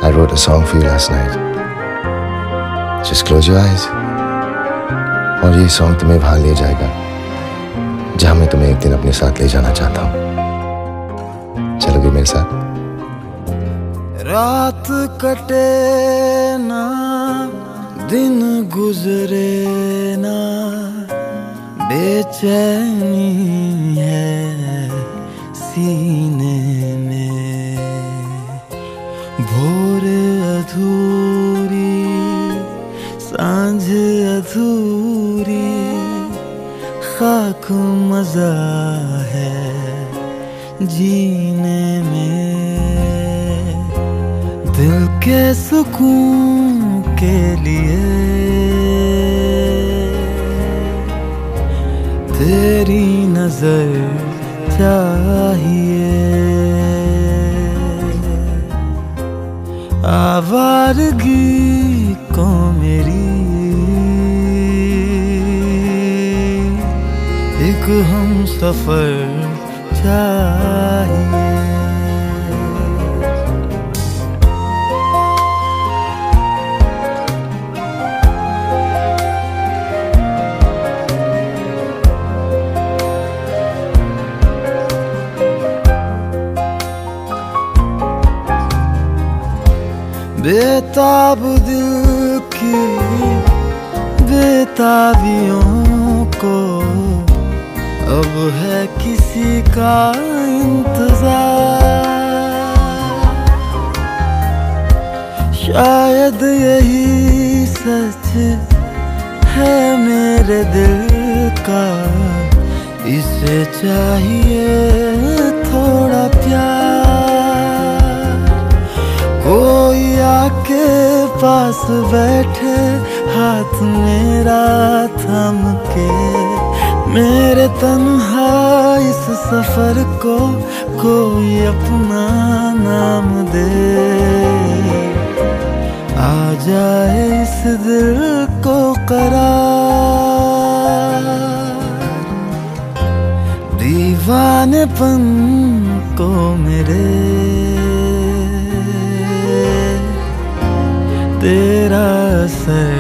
I wrote a song for you last night. Just close your eyes. और ये song तुम्हें वहां ले जाएगा जहां मैं तुम्हें एक दिन अपने साथ ले जाना चाहता हूं। चलोगे मेरे साथ? रात कटे ना, दिन गुजरे ना, बेचैनी है सीने में। भोर अधूरी, सांझ अधूरी, खाक मजा है जीने में। दिल के सुकून के लिए तेरी नजर चाहिए। आवारगी को मेरी एक हम सफर चाहिए। बेताब दिल की बेताबियों को अब है किसी का इंतजार। शायद यही सच है मेरे दिल का, इसे चाहिए थोड़ा प्यार। कोई आके पास बैठे, हाथ मेरा थाम के, मेरे तन्हा इस सफर को कोई अपना नाम दे। आ जाए इस दिल को करार, दीवानेपन को मेरे तेरा असर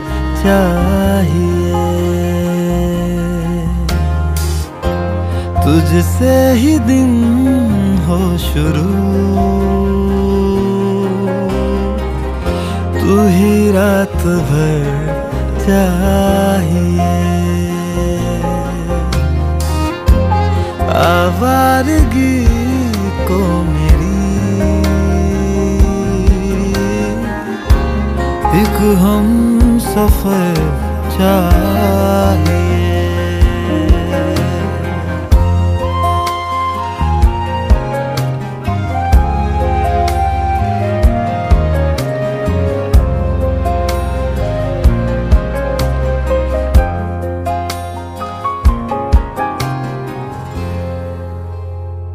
चाहिए। तुझसे ही दिन हो शुरू, तू ही रात भर चाहिए। आवारगी को मेरी एक हम सफर चाहिए।